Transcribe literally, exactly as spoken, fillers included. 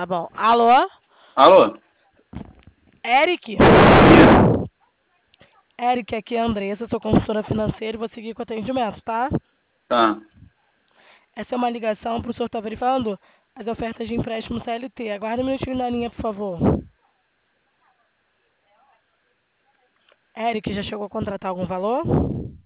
Tá bom. Alô? Alô? Eric? Isso. Eric, aqui é a Andressa, sou consultora financeira e vou seguir com o atendimento, tá? Tá. Essa é uma ligação para o senhor estar verificando as ofertas de empréstimo C L T. Aguarde um minutinho na linha, por favor. Eric, já chegou a contratar algum valor?